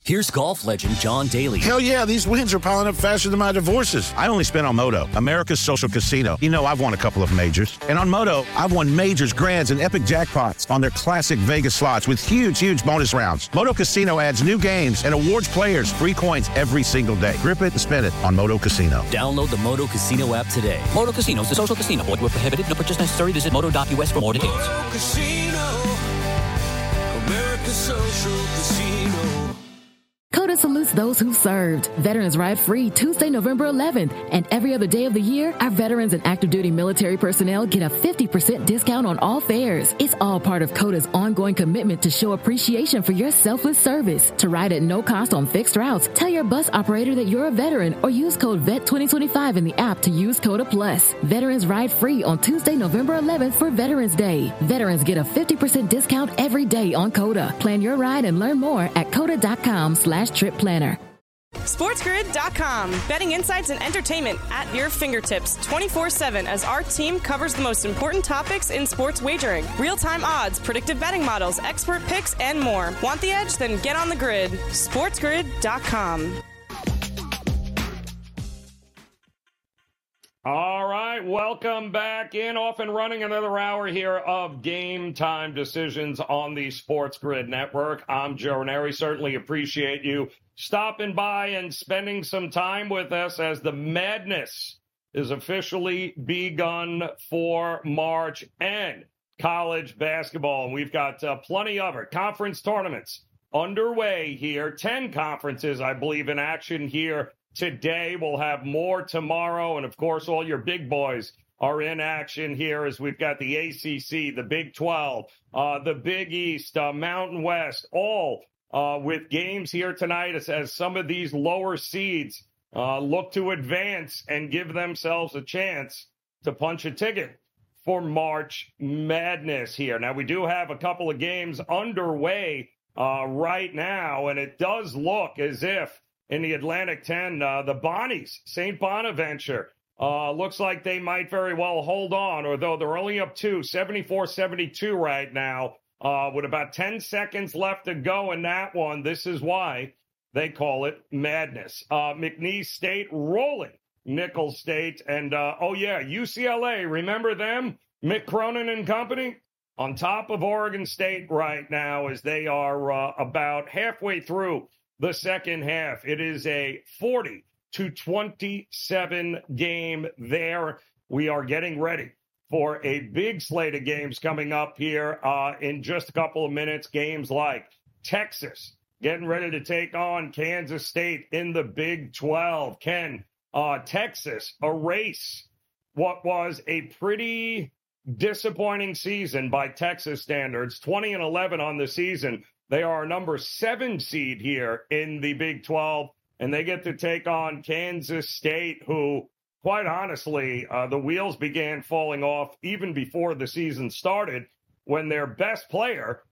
Here's golf legend John Daly. Hell yeah, these wins are piling up faster than my divorces. I only spent on Moto, America's social casino. You know, I've won a couple of majors. And on Moto, I've won majors, grands, and epic jackpots on their classic Vegas slots with huge bonus rounds. Moto Casino adds new games and awards players free coins every single day. Grip it and spin it on Moto Casino. Download the Moto Casino app today. Moto Casino is the social casino. Void where prohibited. No purchase necessary. Visit moto.us for more details. Moto Casino, America's social casino. COTA salutes those who served. Veterans Ride Free Tuesday, November 11th. And every other day of the year, our veterans and active duty military personnel get a 50% discount on all fares. It's all part of COTA's ongoing commitment to show appreciation for your selfless service. To ride at no cost on fixed routes, tell your bus operator that you're a veteran or use code VET2025 in the app to use COTA Plus. Veterans Ride Free on Tuesday, November 11th for Veterans Day. Veterans get a 50% discount every day on COTA. Plan your ride and learn more at COTA.com/trip planner. SportsGrid.com. Betting insights and entertainment at your fingertips 24/7 as our team covers the most important topics in sports wagering. Real-time odds, predictive betting models, expert picks, and more. Want the edge? Then get on the grid. SportsGrid.com. All right, welcome back in, off and running another hour here of Game Time Decisions on the Sports Grid Network. I'm Joe Ranieri. Certainly appreciate you stopping by and spending some time with us as the madness is officially begun for March and college basketball. And we've got plenty of it. Conference tournaments underway here. 10 conferences, I believe, in action here today. We'll have more tomorrow. And, of course, all your big boys are in action here as we've got the ACC, the Big 12, the Big East, Mountain West, all with games here tonight as some of these lower seeds look to advance and give themselves a chance to punch a ticket for March Madness here. Now, we do have a couple of games underway right now, and it does look as if in the Atlantic 10, the Bonnies, St. Bonaventure, looks like they might very well hold on, although they're only up 74-72 right now, with about 10 seconds left to go in that one. This is why they call it madness. McNeese State rolling Nicholls State, and UCLA, remember them? Mick Cronin and company on top of Oregon State right now as they are about halfway through the second half. It is a 40-27 game there. We are getting ready for a big slate of games coming up here in just a couple of minutes. Games like Texas getting ready to take on Kansas State in the Big 12. Can Texas erase what was a pretty disappointing season by Texas standards? 20-11 on the season. They are number 7 seed here in the Big 12, and they get to take on Kansas State, who, quite honestly, the wheels began falling off even before the season started when their best player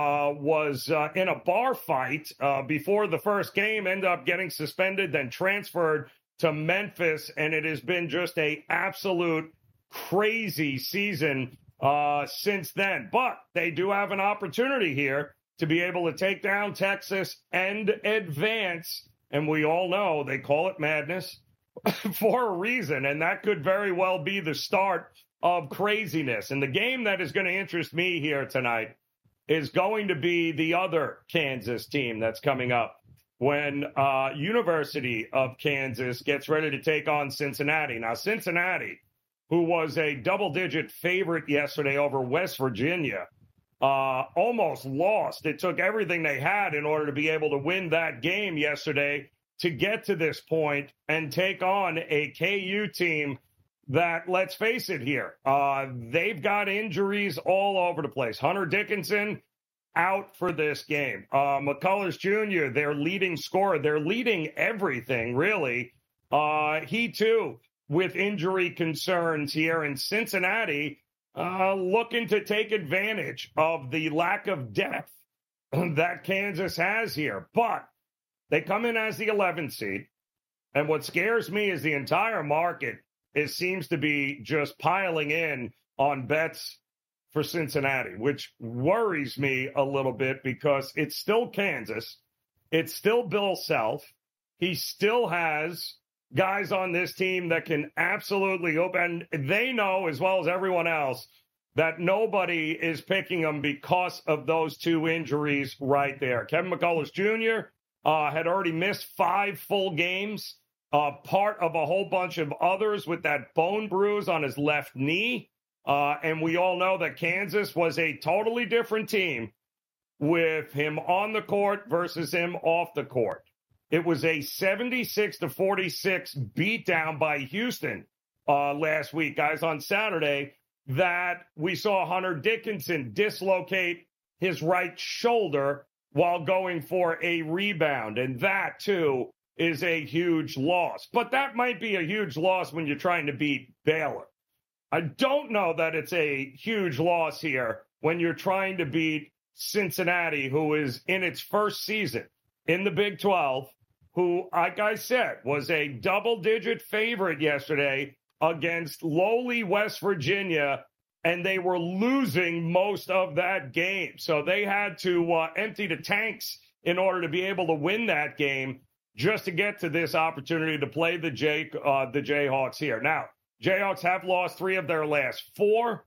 was in a bar fight before the first game, ended up getting suspended, then transferred to Memphis, and it has been just a absolute crazy season since then. But they do have an opportunity here to be able to take down Texas and advance. And we all know they call it madness for a reason, and that could very well be the start of craziness. And the game that is going to interest me here tonight is going to be the other Kansas team that's coming up when University of Kansas gets ready to take on Cincinnati. Now, Cincinnati, who was a double-digit favorite yesterday over West Virginia, almost lost. It took everything they had in order to be able to win that game yesterday to get to this point and take on a KU team that, let's face it here, they've got injuries all over the place. Hunter Dickinson out for this game. McCullers Jr., their leading scorer, they're leading everything, really. He, too, with injury concerns here in Cincinnati, looking to take advantage of the lack of depth that Kansas has here. But they come in as the 11th seed. And what scares me is the entire market seems to be just piling in on bets for Cincinnati, which worries me a little bit because it's still Kansas. it's still Bill Self. He still has guys on this team that can absolutely open. They know, as well as everyone else, that nobody is picking them because of those two injuries right there. Kevin McCullough Jr. Had already missed 5 full games, part of a whole bunch of others with that bone bruise on his left knee. And we all know that Kansas was a totally different team with him on the court versus him off the court. It was a 76-46 beatdown by Houston last week, guys, on Saturday, that we saw Hunter Dickinson dislocate his right shoulder while going for a rebound. And that, too, is a huge loss. But that might be a huge loss when you're trying to beat Baylor. I don't know that it's a huge loss here when you're trying to beat Cincinnati, who is in its first season in the Big 12, who, like I said, was a double-digit favorite yesterday against lowly West Virginia, and they were losing most of that game. So they had to empty the tanks in order to be able to win that game just to get to this opportunity to play the Jayhawks here. Now, Jayhawks have lost 3 of their last 4.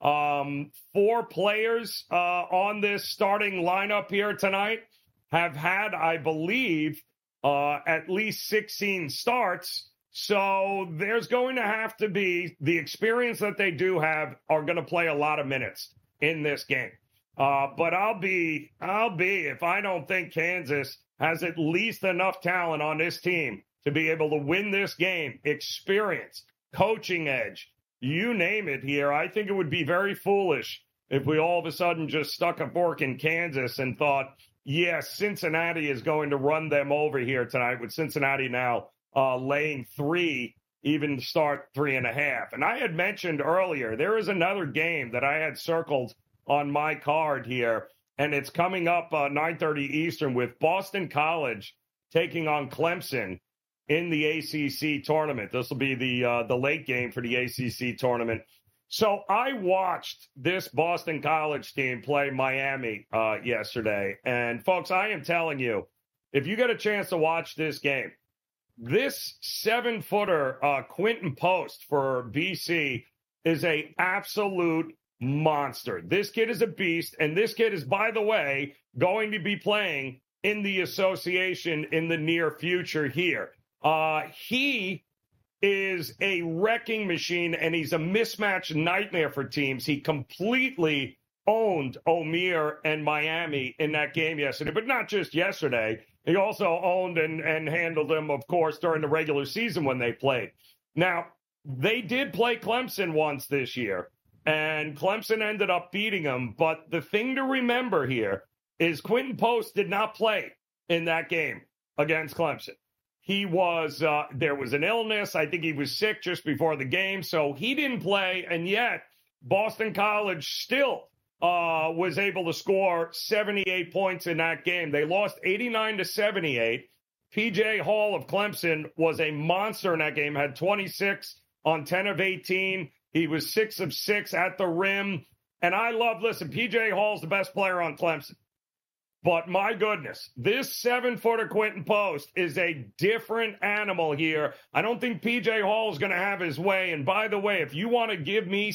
4 players on this starting lineup here tonight have had, I believe, at least 16 starts. So there's going to have to be the experience that they do have are going to play a lot of minutes in this game. But I'll be if I don't think Kansas has at least enough talent on this team to be able to win this game, experience, coaching edge, you name it here. I think it would be very foolish if we all of a sudden just stuck a fork in Kansas and thought, yes, Cincinnati is going to run them over here tonight, with Cincinnati now laying 3, even start 3.5. And I had mentioned earlier, there is another game that I had circled on my card here, and it's coming up 9:30 Eastern with Boston College taking on Clemson in the ACC tournament. This will be the late game for the ACC tournament. So I watched this Boston College team play Miami yesterday. And, folks, I am telling you, if you get a chance to watch this game, this 7-footer Quentin Post for BC is a absolute monster. This kid is a beast, and this kid is, by the way, going to be playing in the association in the near future here. He is a wrecking machine, and he's a mismatch nightmare for teams. He completely owned O'Meara and Miami in that game yesterday, but not just yesterday. He also owned and handled them, of course, during the regular season when they played. Now, they did play Clemson once this year, and Clemson ended up beating them. But the thing to remember here is Quentin Post did not play in that game against Clemson. He was, there was an illness. I think he was sick just before the game, so he didn't play. And yet, Boston College still was able to score 78 points in that game. They lost 89-78. P.J. Hall of Clemson was a monster in that game, had 26 on 10 of 18. He was 6 of 6 at the rim. And listen, P.J. Hall's the best player on Clemson. But my goodness, this 7-footer Quentin Post is a different animal here. I don't think P.J. Hall is going to have his way. And by the way, if you want to give me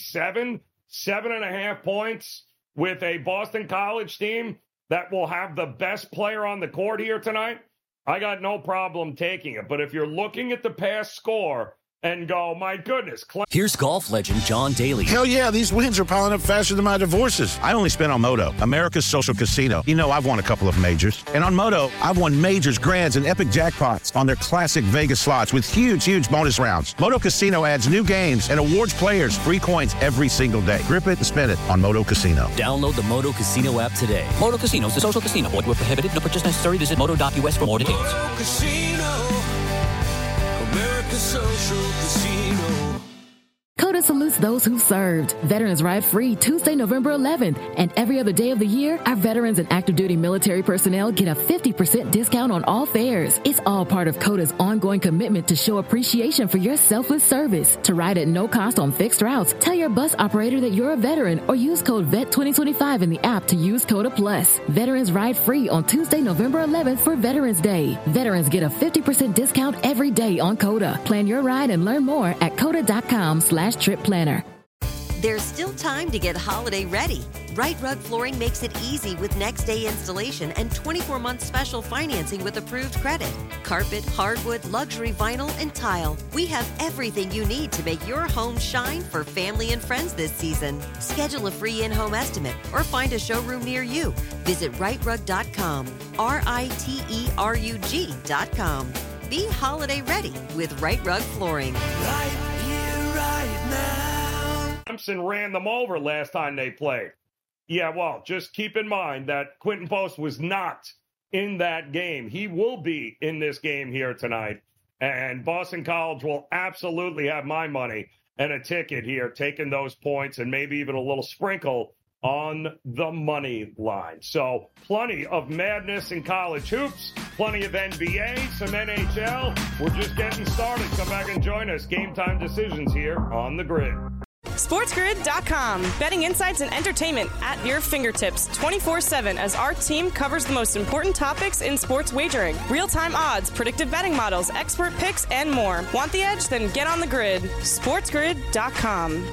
7.5 points with a Boston College team that will have the best player on the court here tonight, I got no problem taking it. But if you're looking at the past score and go, my goodness. Here's golf legend John Daly. Hell yeah, these wins are piling up faster than my divorces. I only spent on Moto, America's social casino. You know, I've won a couple of majors. And on Moto, I've won majors, grands, and epic jackpots on their classic Vegas slots with huge bonus rounds. Moto Casino adds new games and awards players free coins every single day. Grip it and spin it on Moto Casino. Download the Moto Casino app today. Moto Casino is a social casino. Void where prohibited. No purchase necessary. Visit moto.us for more details. Moto Casino, America's social casino. CODA salutes those who served. Veterans Ride free Tuesday, November 11th. And every other day of the year, our veterans and active duty military personnel get a 50% discount on all fares. It's all part of CODA's ongoing commitment to show appreciation for your selfless service. To ride at no cost on fixed routes, tell your bus operator that you're a veteran or use code VET2025 in the app to use CODA Plus. Veterans Ride free on Tuesday, November 11th for Veterans Day. Veterans get a 50% discount every day on CODA. Plan your ride and learn more at CODA.com/trip planner. There's still time to get holiday ready. Right Rug Flooring makes it easy with next day installation and 24-month special financing with approved credit. Carpet, hardwood, luxury vinyl, and tile. We have everything you need to make your home shine for family and friends this season. Schedule a free in-home estimate or find a showroom near you. Visit rightrug.com, RITERUG.com. Be holiday ready with Right Rug Flooring. Right here, right now. Clemson ran them over last time they played. Yeah, well, just keep in mind that Quinton Post was not in that game. He will be in this game here tonight. And Boston College will absolutely have my money and a ticket here, taking those points and maybe even a little sprinkle on the money line. So plenty of madness in college hoops, plenty of NBA, some NHL. We're just getting started. Come back and join us. Game time decisions here on the Grid. SportsGrid.com. Betting insights and entertainment at your fingertips 24/7 as our team covers the most important topics in sports wagering. Real-time odds, predictive betting models, expert picks, and more. Want the edge? Then get on the grid. SportsGrid.com.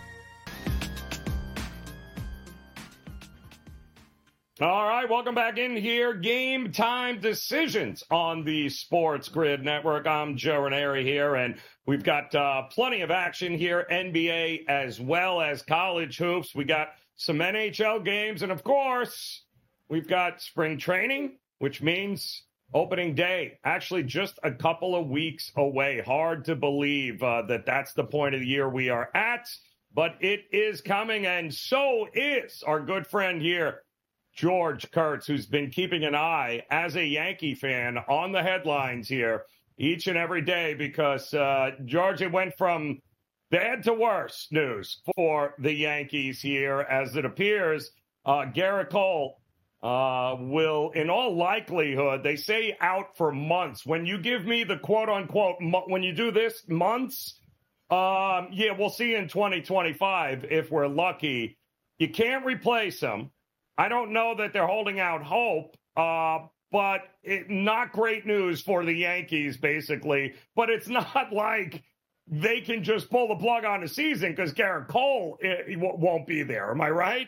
All right, welcome back in here. Game time decisions on the Sports Grid Network. I'm Joe Ranieri here, and we've got plenty of action here, NBA as well as college hoops. We got some NHL games, and of course, we've got spring training, which means opening day, actually just a couple of weeks away. Hard to believe that that's the point of the year we are at, but it is coming, and so is our good friend here, George Kurtz, who's been keeping an eye as a Yankee fan on the headlines here each and every day because, George, it went from bad to worse news for the Yankees here as it appears Gerrit Cole will, in all likelihood, they say out for months. When you give me the quote-unquote, when you do this, months, yeah, we'll see in 2025 if we're lucky. You can't replace him. I don't know that they're holding out hope, but not great news for the Yankees, basically. But it's not like they can just pull the plug on the season because Gerrit Cole won't be there. Am I right?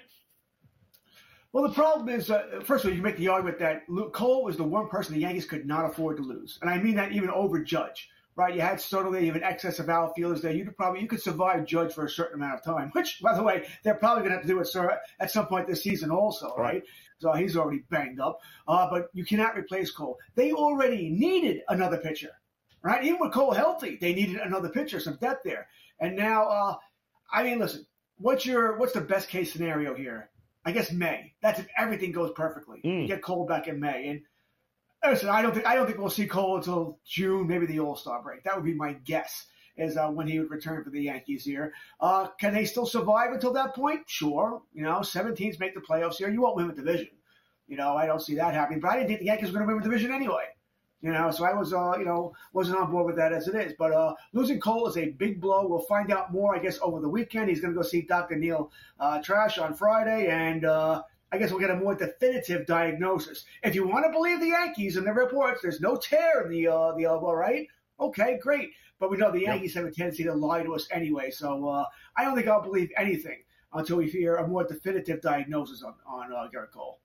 Well, the problem is, first of all, you make the argument that Cole was the one person the Yankees could not afford to lose. And I mean that even over Judge. Right, you had Soto there, you have an excess of outfielders there. You could survive Judge for a certain amount of time, which, by the way, they're probably going to have to do it at some point this season also, right? So he's already banged up. But you cannot replace Cole. They already needed another pitcher, right? Even with Cole healthy, they needed another pitcher, some depth there. And now, I mean, listen, what's the best case scenario here? I guess May. That's if everything goes perfectly. You get Cole back in May, and listen, I don't think we'll see Cole until June, maybe the All-Star break. That would be my guess, is when he would return for the Yankees here. Can they still survive until that point? Sure. 7 teams make the playoffs here. You won't win the division. I don't see that happening. But I didn't think the Yankees were going to win the division anyway. So I was, wasn't on board with that as it is. But losing Cole is a big blow. We'll find out more, I guess, over the weekend. He's going to go see Dr. Neil Trash on Friday, and I guess we'll get a more definitive diagnosis. If you want to believe the Yankees and the reports, there's no tear in the elbow, right? Okay, great. But we know the Yankees have a tendency to lie to us anyway, so I don't think I'll believe anything until we hear a more definitive diagnosis on Gerrit Cole.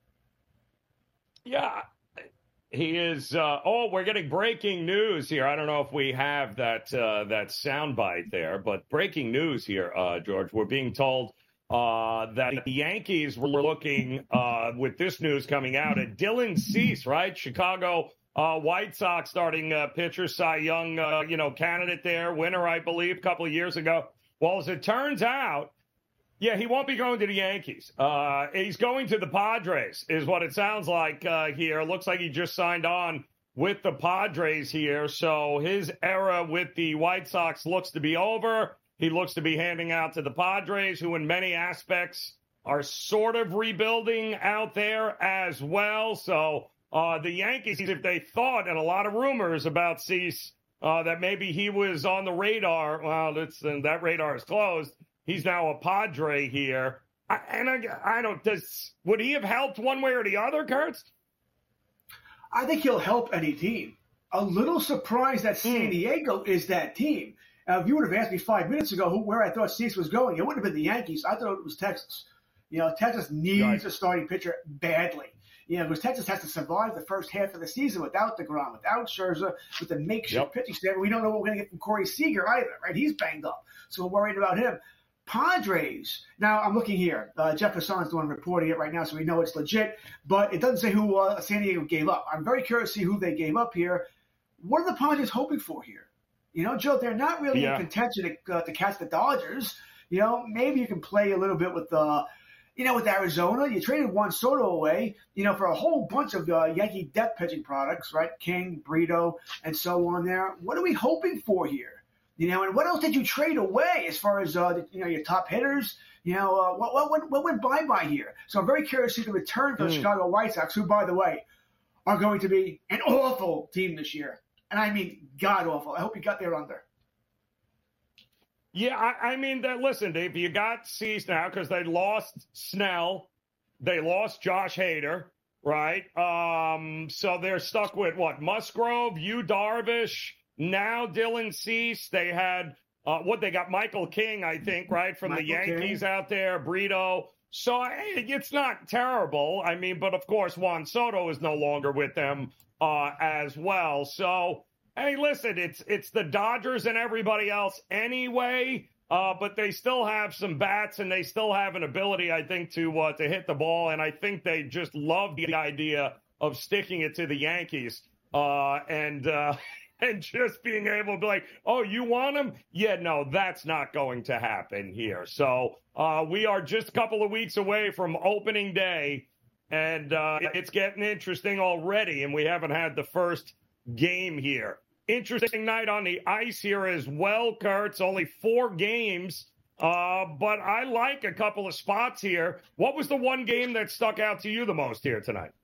Yeah, he is. We're getting breaking news here. I don't know if we have that soundbite there, but breaking news here, George. We're being told that the Yankees were looking, with this news coming out, at Dylan Cease, right? Chicago White Sox starting pitcher, Cy Young, candidate there, winner, I believe, a couple of years ago. Well, as it turns out, yeah, he won't be going to the Yankees. He's going to the Padres, is what it sounds like here. Looks like he just signed on with the Padres here. So his era with the White Sox looks to be over. he looks to be handing out to the Padres, who in many aspects are sort of rebuilding out there as well. So the Yankees, if they thought, and a lot of rumors about Cease, that maybe he was on the radar, well, that radar is closed. He's now a Padre here. Would he have helped one way or the other, Kurtz? I think he'll help any team. A little surprised that San Diego is that team. If you would have asked me 5 minutes ago where I thought Cease was going, it wouldn't have been the Yankees. I thought it was Texas. Texas needs a starting pitcher badly. Because Texas has to survive the first half of the season without DeGrom, without Scherzer, with the makeshift pitching staff. We don't know what we're going to get from Corey Seager either, right? He's banged up, so we're worried about him. Padres. Now, I'm looking here. Jeff Hassan's the one reporting it right now, so we know it's legit. But it doesn't say who San Diego gave up. I'm very curious to see who they gave up here. What are the Padres hoping for here? Joe, they're not really in contention to catch the Dodgers. Maybe you can play a little bit with with Arizona. You traded Juan Soto away, for a whole bunch of Yankee depth pitching products, right? King, Brito, and so on there. What are we hoping for here? And what else did you trade away as far as, your top hitters? What went bye-bye here? So I'm very curious to see the return for the Chicago White Sox, who, by the way, are going to be an awful team this year. And I mean god-awful. I hope you got there under. Yeah, I mean, listen, Dave, you got Cease now because they lost Snell. They lost Josh Hader, right? So they're stuck with, Musgrove, Yu Darvish, now Dylan Cease. They had, they got Michael King, I think, right, from the Yankees out there, Brito. So it's not terrible. I mean, but of course, Juan Soto is no longer with them as well. So, hey, listen, it's the Dodgers and everybody else anyway, but they still have some bats and they still have an ability, I think, to hit the ball. And I think they just love the idea of sticking it to the Yankees and just being able to be like, oh, you want him? Yeah, no, that's not going to happen here. So we are just a couple of weeks away from opening day, and it's getting interesting already, and we haven't had the first game here. Interesting night on the ice here as well, Kurtz. Only 4 games, but I like a couple of spots here. What was the one game that stuck out to you the most here tonight?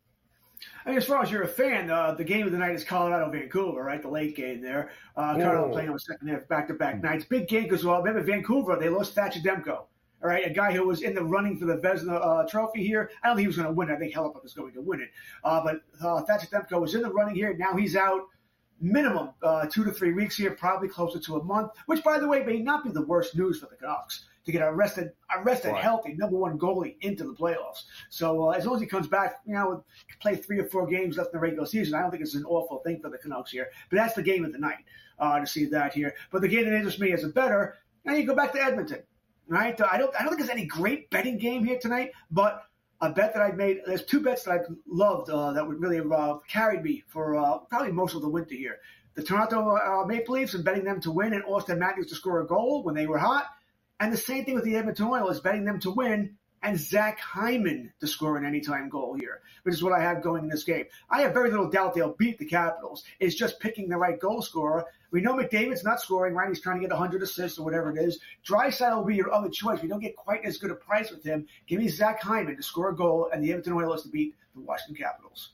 I mean, as far as you're a fan, the game of the night is Colorado-Vancouver, right? The late game there. Colorado playing on the second half, back-to-back nights. Big game because, remember Vancouver, they lost Thatcher Demko. All right, a guy who was in the running for the Vezina trophy here. I don't think he was going to win it. I think Hellebuyck was going to win it. But Thatcher Demko was in the running here. Now he's out minimum 2 to 3 weeks here, probably closer to a month, which, by the way, may not be the worst news for the Canucks to get arrested healthy, number one goalie into the playoffs. So as long as he comes back, play 3 or 4 games left in the regular season, I don't think it's an awful thing for the Canucks here. But that's the game of the night to see that here. But the game that interests me as a bettor, now you go back to Edmonton, right? I don't think there's any great betting game here tonight, but a bet that I've made, there's 2 bets that I've loved that would really have carried me for probably most of the winter here. The Toronto Maple Leafs and betting them to win and Austin Matthews to score a goal when they were hot. And the same thing with the Edmonton Oilers, betting them to win and Zach Hyman to score an anytime goal here, which is what I have going in this game. I have very little doubt they'll beat the Capitals. It's just picking the right goal scorer. We know McDavid's not scoring, right? He's trying to get 100 assists or whatever it is. Draisaitl will be your other choice. We don't get quite as good a price with him. Give me Zach Hyman to score a goal and the Edmonton Oilers to beat the Washington Capitals.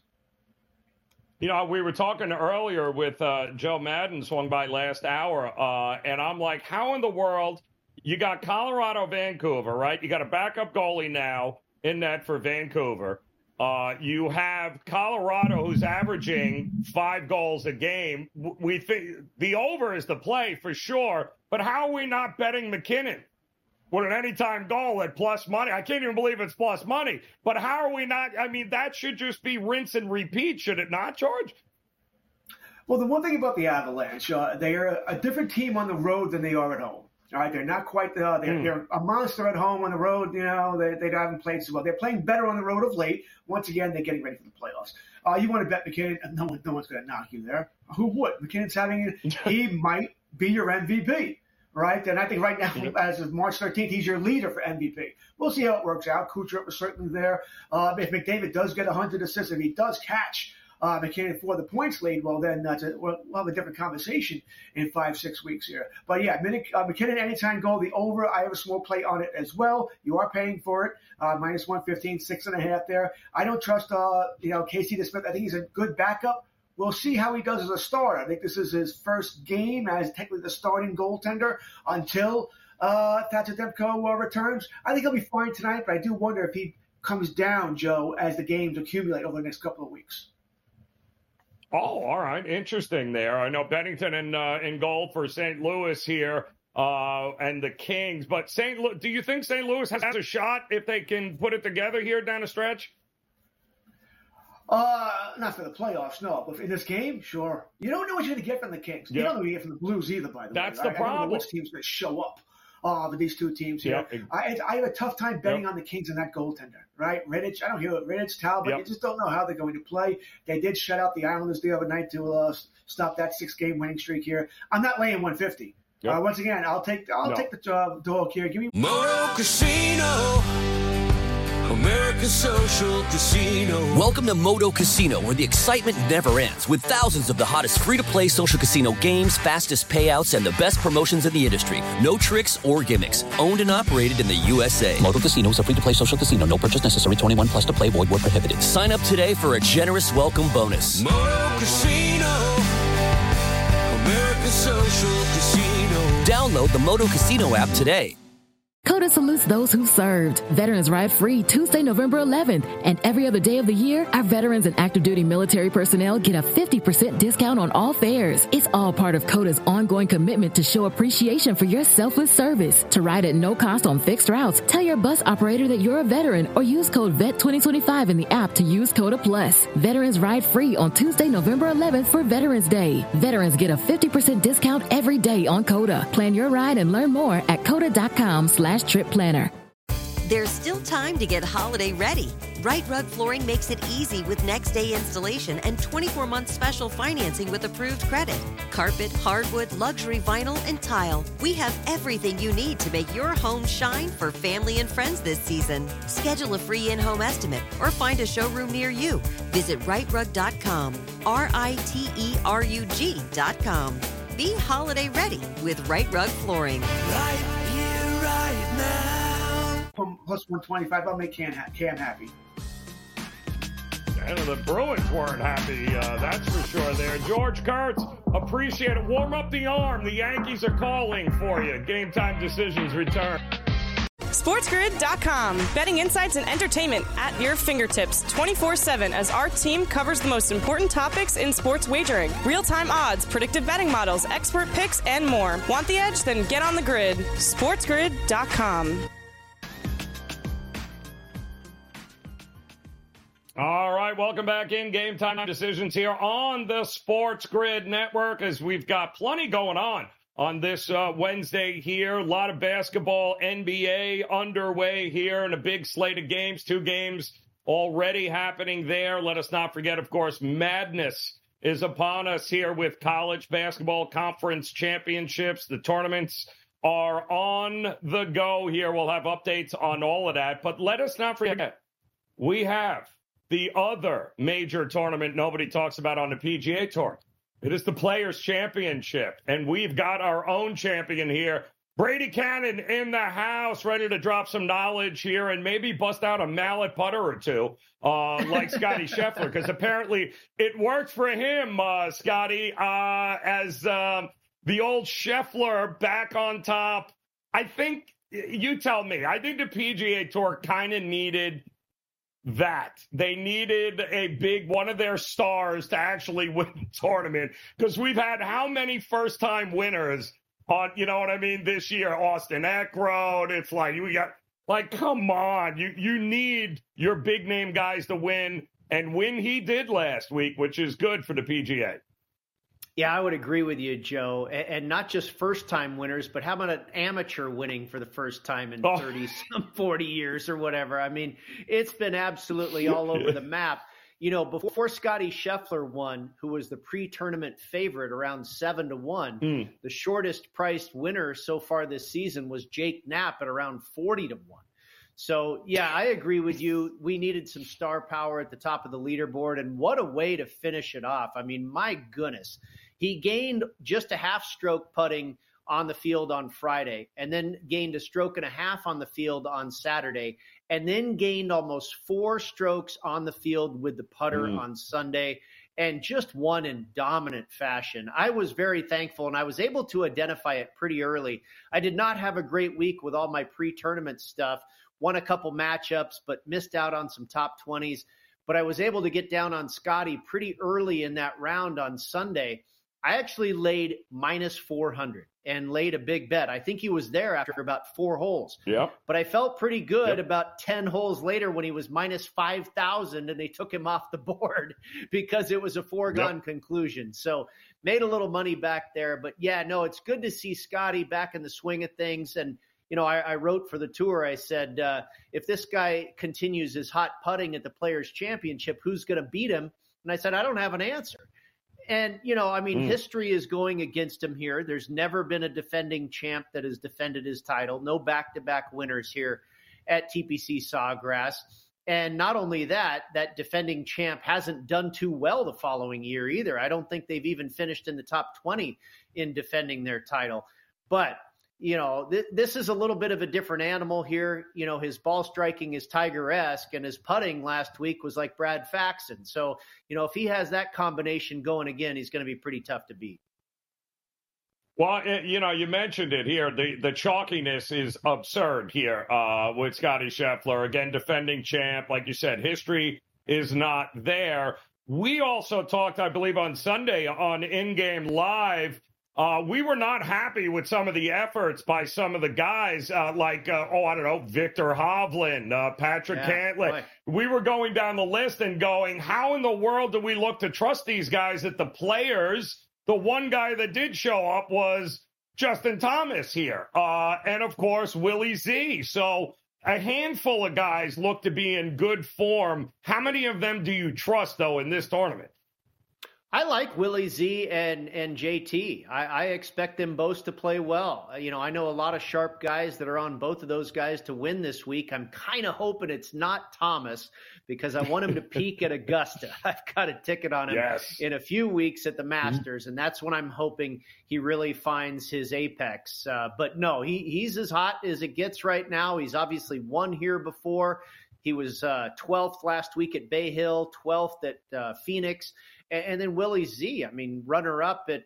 We were talking earlier with Joe Madden, swung by last hour, and I'm like, how in the world – you got Colorado, Vancouver, right? You got a backup goalie now in net for Vancouver. You have Colorado, who's averaging 5 goals a game. We think the over is the play for sure, but how are we not betting McKinnon with an anytime goal at plus money? I can't even believe it's plus money, but how are we not? I mean, that should just be rinse and repeat, should it not, George? Well, the one thing about the Avalanche, they are a different team on the road than they are at home. All right, they're not quite they're a monster at home. On the road, they haven't played so well. They're playing better on the road of late. Once again, they're getting ready for the playoffs. You want to bet McKinnon? No one's going to knock you there. Who would? McKinnon's he might be your MVP, right? And I think right now, as of March 13th, he's your leader for MVP. We'll see how it works out. Kucherov was certainly there. If McDavid does get 100 assists, if he does catch McKinnon for the points lead, well, then we'll have a different conversation in 5-6 weeks here. But yeah, McKinnon anytime goal, the over. I have a small play on it as well. You are paying for it, minus 115, 6.5 there. I don't trust, Casey DeSmith. I think he's a good backup. We'll see how he does as a starter. I think this is his first game as technically the starting goaltender until Thatcher Demko returns. I think he'll be fine tonight, but I do wonder if he comes down, Joe, as the games accumulate over the next couple of weeks. Oh, all right. Interesting there. I know Bennington in goal for St. Louis here and the Kings. But do you think St. Louis has a shot if they can put it together here down the stretch? Not for the playoffs, no. But in this game, sure. You don't know what you're going to get from the Kings. You don't know what you get from the Blues either, by the way. That's the problem. I don't know which team's going to show up with these two teams here. Yep. I have a tough time betting on the Kings and that goaltender, right? Rittich, I don't hear Rittich, Talbot. You just don't know how they're going to play. They did shut out the Islanders the other night to stop that 6-game winning streak here. I'm not laying 150. Yep. Once again, I'll take the dog here. Give me Moto Casino, America's social casino. Welcome to Moto Casino, where the excitement never ends, with thousands of the hottest free-to-play social casino games, fastest payouts, and the best promotions in the industry. No tricks or gimmicks. Owned and operated in the USA. Moto Casino is a free-to-play social casino. No purchase necessary. 21 plus to play. Void where prohibited. Sign up today for a generous welcome bonus. Moto Casino, America's social casino. Download the Moto Casino app today. COTA salutes those who served. Veterans Ride Free Tuesday, November 11th. And every other day of the year, our veterans and active duty military personnel get a 50% discount on all fares. It's all part of COTA's ongoing commitment to show appreciation for your selfless service. To ride at no cost on fixed routes, tell your bus operator that you're a veteran or use code VET2025 in the app to use COTA Plus. Veterans Ride Free on Tuesday, November 11th for Veterans Day. Veterans get a 50% discount every day on COTA. Plan your ride and learn more at COTA.com/trip planner. There's still time to get holiday ready. Right Rug Flooring makes it easy with next day installation and 24-month special financing with approved credit. Carpet, hardwood, luxury vinyl, and tile. We have everything you need to make your home shine for family and friends this season. Schedule a free in-home estimate or find a showroom near you. Visit rightrug.com, RITERUG.com. Be holiday ready with Right Rug Flooring. Right here, right now. Plus 125. I'll make Cam happy. And the Bruins weren't happy, that's for sure there. George Kurtz, appreciate it. Warm up the arm. The Yankees are calling for you. Game time decisions return. SportsGrid.com. Betting insights and entertainment at your fingertips 24/7 as our team covers the most important topics in sports wagering. Real-time odds, predictive betting models, expert picks, and more. Want the edge? Then get on the grid. SportsGrid.com. All right, welcome back in. Game time decisions here on the Sports Grid Network as we've got plenty going on this Wednesday here. A lot of basketball, NBA underway here and a big slate of games, 2 games already happening there. Let us not forget, of course, madness is upon us here with college basketball conference championships. The tournaments are on the go here. We'll have updates on all of that. But let us not forget, we have the other major tournament nobody talks about on the PGA Tour. It is the Players' Championship, and we've got our own champion here. Brady Cannon in the house, ready to drop some knowledge here and maybe bust out a mallet putter or two like Scotty Scheffler, because apparently it worked for him, Scotty, as the old Scheffler back on top. I think, you tell me, I think the PGA Tour kind of needed that. They needed a big one of their stars to actually win the tournament, because we've had how many first-time winners on, you know what I mean, this year? Austin Eckroat. It's like, we got, like, come on. You need your big-name guys to win, and win he did last week, which is good for the PGA. Yeah, I would agree with you, Joe. And not just first-time winners, but how about an amateur winning for the first time in 40 years or whatever? I mean, it's been absolutely all over the map. You know, before Scotty Scheffler won, who was the pre-tournament favorite around 7-1, the shortest priced winner so far this season was Jake Knapp at around 40-1. So, yeah, I agree with you. We needed some star power at the top of the leaderboard, and what a way to finish it off. I mean, my goodness. He gained just a half stroke putting on the field on Friday, and then gained a stroke and a half on the field on Saturday, and then gained almost 4 strokes on the field with the putter on Sunday, and just won in dominant fashion. I was very thankful, and I was able to identify it pretty early. I did not have a great week with all my pre-tournament stuff, won a couple matchups, but missed out on some top 20s. But I was able to get down on Scotty pretty early in that round on Sunday. I actually laid minus 400 and laid a big bet. I think he was there after about 4 holes. Yep. But I felt pretty good about 10 holes later when he was minus 5,000 and they took him off the board because it was a foregone conclusion. So made a little money back there. But yeah, no, it's good to see Scotty back in the swing of things. And, you know, I wrote for the tour, I said, if this guy continues his hot putting at the Players' Championship, who's going to beat him? And I said, I don't have an answer. And, you know, I mean, history is going against him here. There's never been a defending champ that has defended his title. No back-to-back winners here at TPC Sawgrass. And not only that, that defending champ hasn't done too well the following year either. I don't think they've even finished in the top 20 in defending their title. But, you know, this is a little bit of a different animal here. You know, his ball striking is Tiger-esque, and his putting last week was like Brad Faxon. So, you know, if he has that combination going again, he's going to be pretty tough to beat. Well, you know, you mentioned it here. The chalkiness is absurd here with Scotty Scheffler. Again, defending champ. Like you said, history is not there. We also talked, I believe, on Sunday on In Game Live. We were not happy with some of the efforts by some of the guys like, Victor Hovland, Patrick Cantlay. Boy. We were going down the list and going, how in the world do we look to trust these guys at the Players? The one guy that did show up was Justin Thomas here. And, of course, Willie Z. So a handful of guys look to be in good form. How many of them do you trust, though, in this tournament? I like Willie Z and JT. I expect them both to play well. You know, I know a lot of sharp guys that are on both of those guys to win this week. I'm kind of hoping it's not Thomas because I want him to peak at Augusta. I've got a ticket on him in a few weeks at the Masters, and that's when I'm hoping he really finds his apex. But no, he's as hot as it gets right now. He's obviously won here before. He was 12th last week at Bay Hill, 12th at Phoenix. And then Willie Z, I mean, runner up at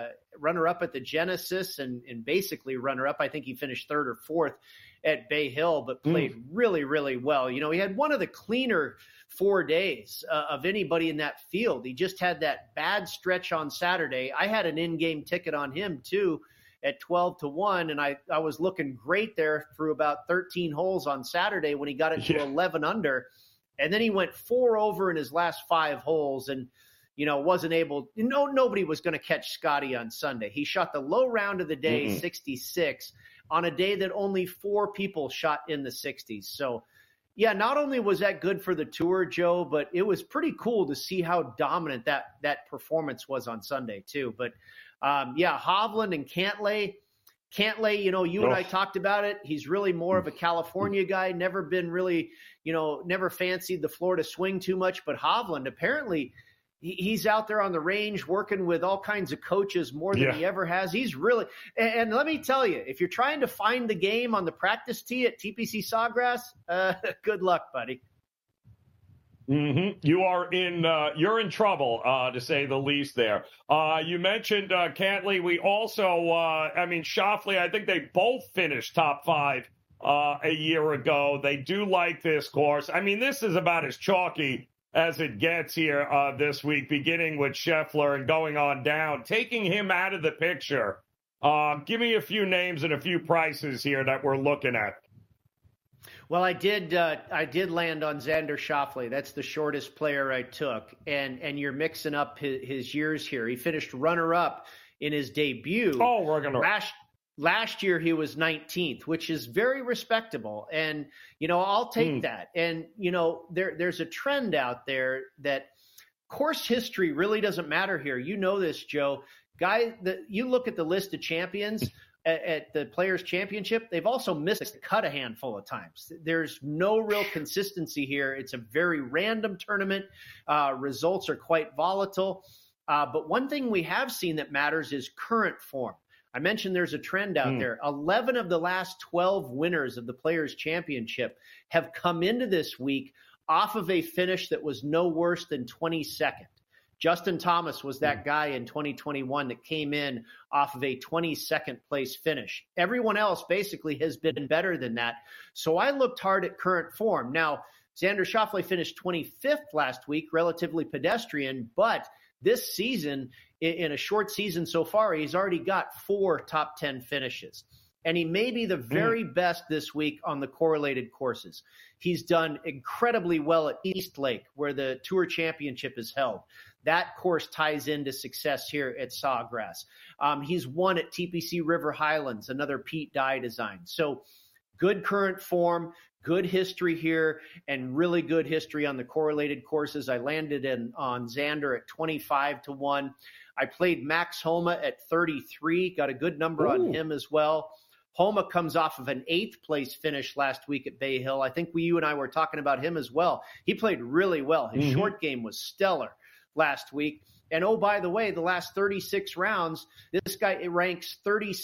the Genesis and basically runner up. I think he finished 3rd or 4th at Bay Hill, but played really, really well. You know, he had one of the cleaner 4 days of anybody in that field. He just had that bad stretch on Saturday. I had an in-game ticket on him too at 12-1, and I was looking great there through about 13 holes on Saturday when he got it to 11 under, and then he went 4 over in his last 5 holes and, you know, wasn't able – nobody was going to catch Scotty on Sunday. He shot the low round of the day, 66, on a day that only 4 people shot in the 60s. So, yeah, not only was that good for the tour, Joe, but it was pretty cool to see how dominant that performance was on Sunday too. But, Hovland and Cantlay, you know, you and I talked about it. He's really more of a California guy, never been really, you know, never fancied the Florida swing too much. But Hovland, apparently – he's out there on the range working with all kinds of coaches more than he ever has. He's really – and let me tell you, if you're trying to find the game on the practice tee at TPC Sawgrass, good luck, buddy. You are you're in trouble, to say the least there. You mentioned Cantlay. We also, Schauffele, I think they both finished top 5 a year ago. They do like this course. I mean, this is about as chalky as it gets here this week, beginning with Scheffler and going on down. Taking him out of the picture, give me a few names and a few prices here that we're looking at. Well, I did land on Xander Schauffele. That's the shortest player I took. And you're mixing up his years here. He finished runner-up in his debut. Oh, we're going to... Last year, he was 19th, which is very respectable. And, you know, I'll take that. And, you know, there's a trend out there that course history really doesn't matter here. You know this, Joe. You look at the list of champions, at the Players' Championship, they've also missed the cut a handful of times. There's no real consistency here. It's a very random tournament. Results are quite volatile. But one thing we have seen that matters is current form. I mentioned there's a trend out there. 11 of the last 12 winners of the Players' Championship have come into this week off of a finish that was no worse than 22nd. Justin Thomas was that guy in 2021 that came in off of a 22nd place finish. Everyone else basically has been better than that. So I looked hard at current form. Now, Xander Schauffele finished 25th last week, relatively pedestrian, but this season, in a short season so far, he's already got 4 top 10 finishes. And he may be the very best this week on the correlated courses. He's done incredibly well at East Lake, where the Tour Championship is held. That course ties into success here at Sawgrass. He's won at TPC River Highlands, another Pete Dye design. So good current form, good history here, and really good history on the correlated courses. I landed on Xander at 25-1. I played Max Homa at 33, got a good number on him as well. Homa comes off of an 8th place finish last week at Bay Hill. I think you and I were talking about him as well. He played really well. His short game was stellar last week. And oh, by the way, the last 36 rounds, this guy ranks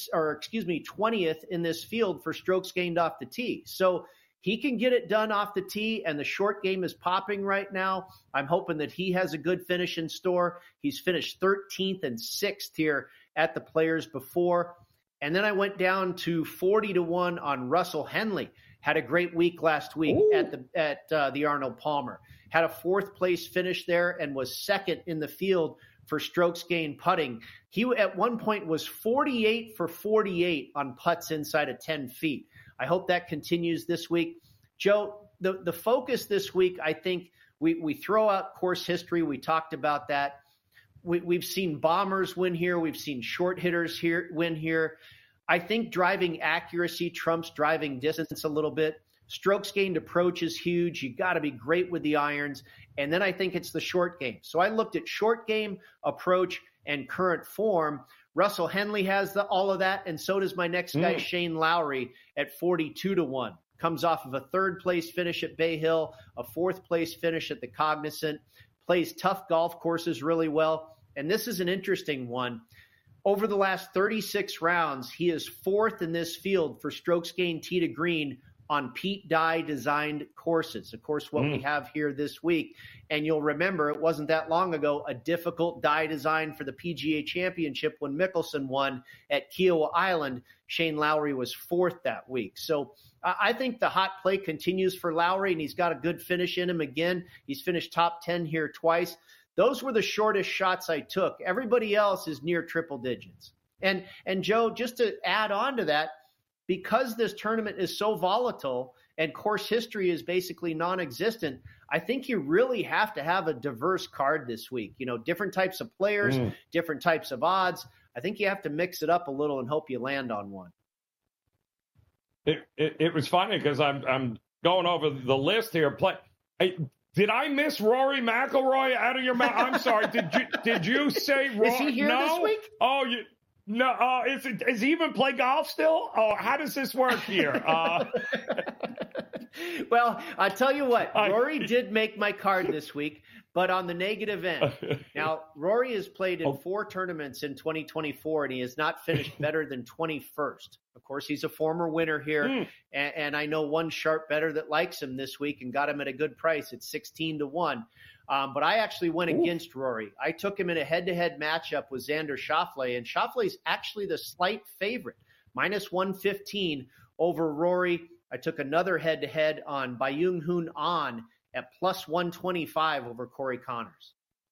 20th in this field for strokes gained off the tee. So he can get it done off the tee, and the short game is popping right now. I'm hoping that he has a good finish in store. He's finished 13th and 6th here at the Players before. And then I went down to 40-1 on Russell Henley. Had a great week last week at the Arnold Palmer. Had a 4th place finish there and was 2nd in the field for strokes gained putting. He at one point was 48 for 48 on putts inside of 10 feet. I hope that continues this week. Joe, the focus this week, I think we throw out course history. We talked about that. We've seen bombers win here. We've seen short hitters win here. I think driving accuracy trumps driving distance a little bit. Strokes gained approach is huge. You got to be great with the irons. And then I think it's the short game. So I looked at short game, approach, and current form. Russell Henley has all of that, and so does my next guy, Shane Lowry, at 42-1. Comes off of a 3rd place finish at Bay Hill, a 4th place finish at the Cognizant. Plays tough golf courses really well. And this is an interesting one. Over the last 36 rounds, he is 4th in this field for strokes gained tee to green on Pete Dye designed courses. Of course, what we have here this week. And you'll remember it wasn't that long ago, a difficult Dye design for the PGA Championship when Mickelson won at Kiowa Island. Shane Lowry was 4th that week. So I think the hot play continues for Lowry, and he's got a good finish in him again. He's finished top 10 here twice. Those were the shortest shots I took. Everybody else is near triple digits. And Joe, just to add on to that, because this tournament is so volatile and course history is basically non-existent, I think you really have to have a diverse card this week. You know, different types of players, different types of odds. I think you have to mix it up a little and hope you land on one. It was funny because I'm going over the list here. Did I miss Rory McIlroy out of your mouth? I'm sorry. Did you say Rory? Is he here this week? Oh, no. Is he even play golf still? Oh, how does this work here? Well, I'll tell you what. Rory did make my card this week, but on the negative end. Now, Rory has played in 4 tournaments in 2024, and he has not finished better than 21st. Of course, he's a former winner here, and I know one sharp bettor that likes him this week and got him at a good price at 16-1. But I actually went against Rory. I took him in a head-to-head matchup with Xander Schauffele, and Schauffele's actually the slight favorite, minus 115 over Rory. I took another head-to-head on Byung Hoon An at plus 125 over Corey Connors.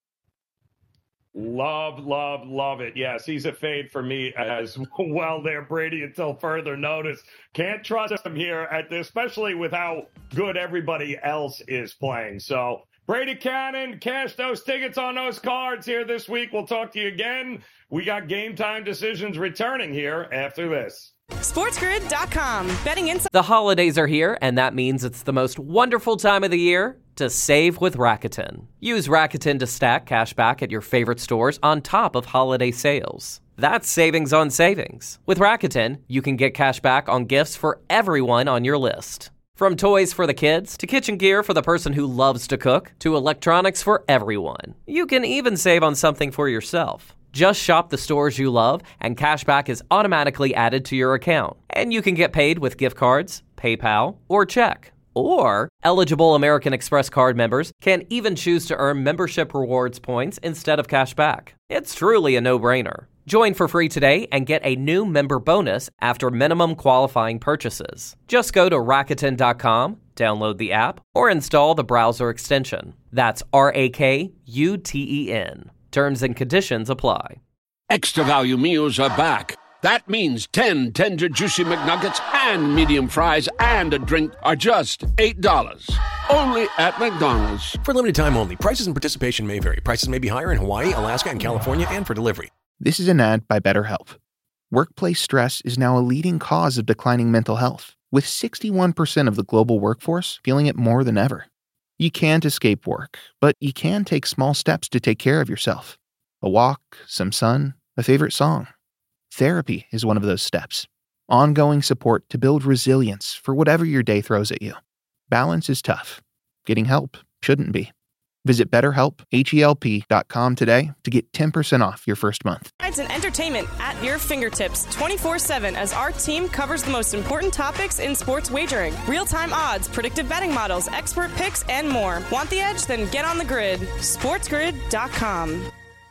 Love it. Yes, he's a fade for me as well there, Brady, until further notice. Can't trust him here at this, especially with how good everybody else is playing. So, Brady Cannon, cash those tickets on those cards here this week. We'll talk to you again. We got Game Time Decisions returning here after this. SportsGrid.com. Betting insights. The holidays are here, and that means it's the most wonderful time of the year to save with Rakuten. Use Rakuten to stack cash back at your favorite stores on top of holiday sales. That's savings on savings. With Rakuten, you can get cash back on gifts for everyone on your list. From toys for the kids, to kitchen gear for the person who loves to cook, to electronics for everyone. You can even save on something for yourself. Just shop the stores you love, and cashback is automatically added to your account. And you can get paid with gift cards, PayPal, or check. Or, eligible American Express card members can even choose to earn membership rewards points instead of cashback. It's truly a no-brainer. Join for free today and get a new member bonus after minimum qualifying purchases. Just go to Rakuten.com, download the app, or install the browser extension. That's RAKUTEN. Terms and conditions apply. Extra value meals are back. That means 10 tender, juicy McNuggets and medium fries and a drink are just $8. Only at McDonald's. For limited time only. Prices and participation may vary. Prices may be higher in Hawaii, Alaska, and California, and for delivery. This is an ad by BetterHelp. Workplace stress is now a leading cause of declining mental health, with 61% of the global workforce feeling it more than ever. You can't escape work, but you can take small steps to take care of yourself. A walk, some sun, a favorite song. Therapy is one of those steps. Ongoing support to build resilience for whatever your day throws at you. Balance is tough. Getting help shouldn't be. Visit BetterHelp.com today to get 10% off your first month. And entertainment at your fingertips 24/7 as our team covers the most important topics in sports wagering. Real-time odds, predictive betting models, expert picks, and more. Want the edge? Then get on the grid. SportsGrid.com.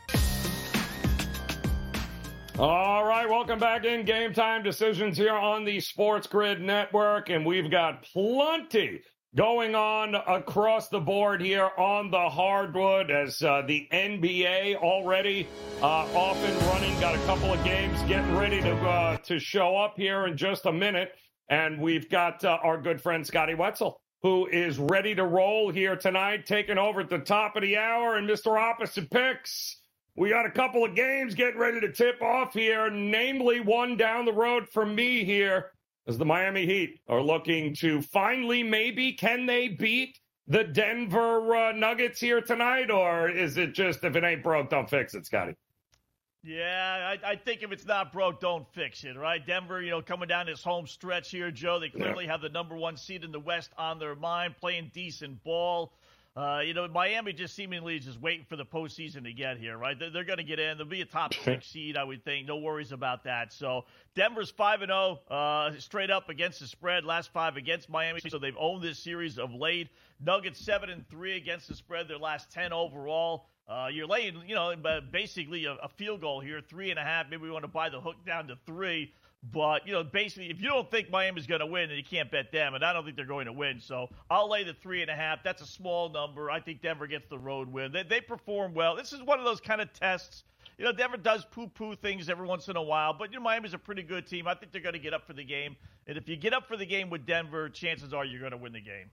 All right, welcome back in Game Time Decisions here on the Sports Grid Network, and we've got plenty going on across the board here on the hardwood as the NBA already off and running. Got a couple of games getting ready to show up here in just a minute. And we've got our good friend Scotty Wetzel, who is ready to roll here tonight, taking over at the top of the hour. And Mr. Opposite Picks, we got a couple of games getting ready to tip off here, namely one down the road from me here, as the Miami Heat are looking to finally, maybe, can they beat the Denver Nuggets here tonight? Or is it just, if it ain't broke, don't fix it, Scotty? Yeah, I think if it's not broke, don't fix it, right? Denver, coming down this home stretch here, Joe, they clearly have the number one seed in the West on their mind, playing decent ball. Miami just seemingly just waiting for the postseason to get here, right? They're going to get in. They'll be a top 6 seed, I would think. No worries about that. So Denver's 5-0 straight up against the spread. Last 5 against Miami, so they've owned this series of late. Nuggets 7-3 against the spread. Their last 10 overall. You're laying, basically a field goal here, 3.5. Maybe we want to buy the hook down to 3. But, basically, if you don't think Miami's going to win, then you can't bet them. And I don't think they're going to win. So I'll lay the 3.5. That's a small number. I think Denver gets the road win. They perform well. This is one of those kind of tests. Denver does poo-poo things every once in a while. But, Miami's a pretty good team. I think they're going to get up for the game. And if you get up for the game with Denver, chances are you're going to win the game.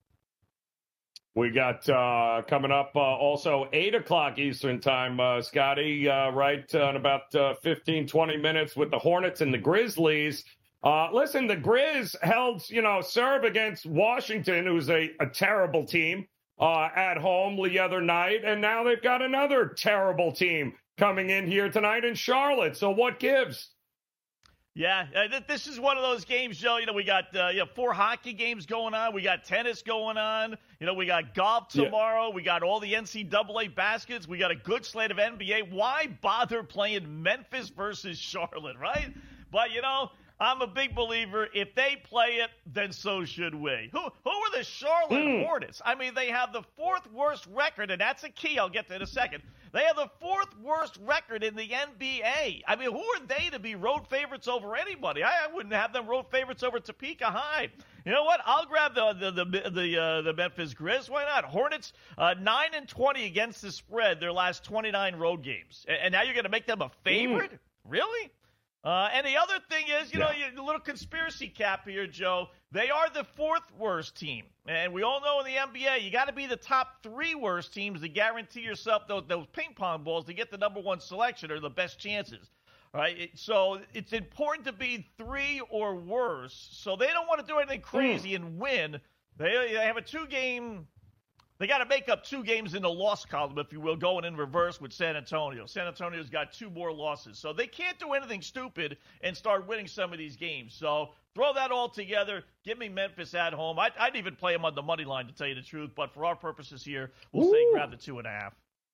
We got coming up also 8 o'clock Eastern time, Scotty, right in about 15, 20 minutes with the Hornets and the Grizzlies. Listen, the Grizz held, serve against Washington, who's a terrible team at home the other night. And now they've got another terrible team coming in here tonight in Charlotte. So what gives? Yeah, this is one of those games, Joe. We got 4 hockey games going on. We got tennis going on. We got golf tomorrow. Yeah. We got all the NCAA baskets. We got a good slate of NBA. Why bother playing Memphis versus Charlotte, right? But, I'm a big believer. If they play it, then so should we. Who are the Charlotte Hornets? I mean, they have the 4th worst record, and that's a key. I'll get to it in a second. They have the 4th worst record in the NBA. I mean, who are they to be road favorites over anybody? I wouldn't have them road favorites over Topeka High. You know what? I'll grab the Memphis Grizz. Why not? Hornets 9-20 against the spread their last 29 road games, and now you're going to make them a favorite? Really? And the other thing is, a little conspiracy cap here, Joe. They are the 4th worst team. And we all know in the NBA, you got to be the top 3 worst teams to guarantee yourself those ping pong balls to get the number 1 selection or the best chances. Right? So it's important to be 3 or worse. So they don't want to do anything crazy and win. They have a 2-game. They got to make up 2 games in the loss column, if you will, going in reverse with San Antonio. San Antonio's got 2 more losses. So they can't do anything stupid and start winning some of these games. So throw that all together. Give me Memphis at home. I'd even play them on the money line, to tell you the truth. But for our purposes here, we'll say grab the 2.5.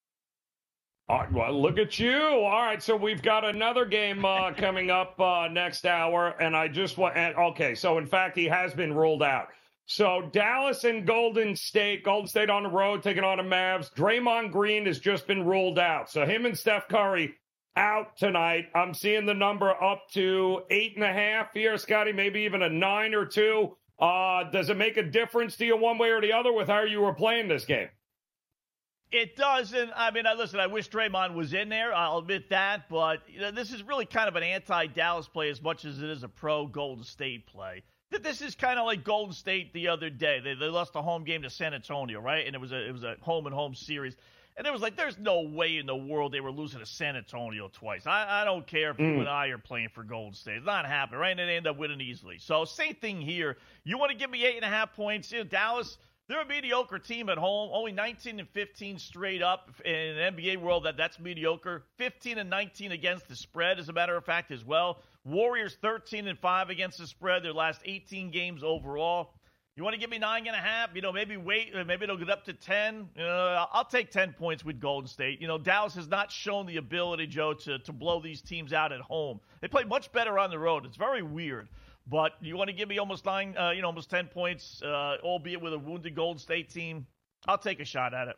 All right, well, look at you. All right, so we've got another game coming up next hour, and I just want – okay, so in fact, he has been ruled out. So Dallas and Golden State on the road taking on the Mavs. Draymond Green has just been ruled out. So him and Steph Curry out tonight. I'm seeing the number up to 8.5 here, Scotty, maybe even a 9 or 2. Does it make a difference to you one way or the other with how you were playing this game? It doesn't. I mean, listen, I wish Draymond was in there. I'll admit that. But this is really kind of an anti-Dallas play as much as it is a pro-Golden State play. This is kind of like Golden State the other day. They lost a home game to San Antonio, right? And it was a home-and-home series. And it was like, there's no way in the world they were losing to San Antonio twice. I don't care if you and I are playing for Golden State. It's not happening, right? And they end up winning easily. So same thing here. You want to give me 8.5 points? Dallas, they're a mediocre team at home. Only 19-15 straight up in an NBA world. That's mediocre. 15-19 against the spread, as a matter of fact, as well. Warriors 13-5 against the spread. Their last 18 games overall. You want to give me 9.5? Maybe wait. Maybe it'll get up to 10. I'll take 10 points with Golden State. Dallas has not shown the ability, Joe, to blow these teams out at home. They play much better on the road. It's very weird. But you want to give me almost 10 points, albeit with a wounded Golden State team? I'll take a shot at it.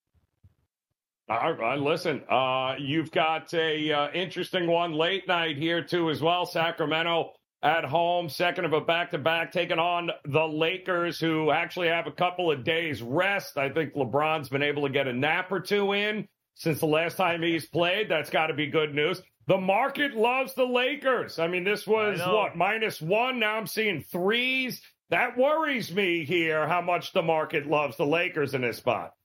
All right, listen, you've got a interesting one late night here, too, as well. Sacramento at home, second of a back-to-back, taking on the Lakers, who actually have a couple of days rest. I think LeBron's been able to get a nap or 2 in since the last time he's played. That's got to be good news. The market loves the Lakers. I mean, this was, -1? Now I'm seeing 3s. That worries me here, how much the market loves the Lakers in this spot.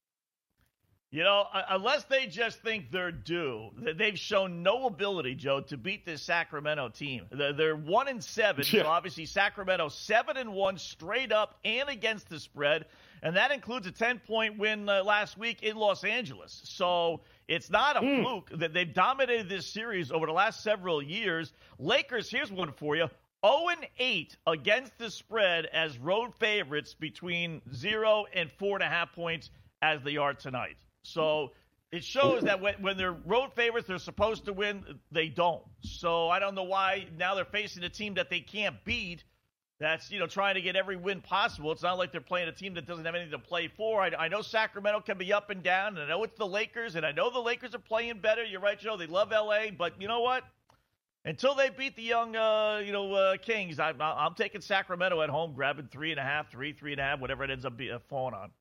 Unless they just think they're due, they've shown no ability, Joe, to beat this Sacramento team. They're 1-7, so obviously Sacramento 7-1 straight up and against the spread, and that includes a 10-point win last week in Los Angeles. So it's not a fluke that they've dominated this series over the last several years. Lakers, here's one for you. 0-8 against the spread as road favorites between 0 and 4.5 points as they are tonight. So it shows that when they're road favorites, they're supposed to win. They don't. So I don't know why now they're facing a team that they can't beat. That's, trying to get every win possible. It's not like they're playing a team that doesn't have anything to play for. I know Sacramento can be up and down, and I know it's the Lakers, and I know the Lakers are playing better. You're right, Joe. They love L.A., but you know what? Until they beat the young, Kings, I'm taking Sacramento at home, grabbing 3.5, 3.5, whatever it ends up falling on.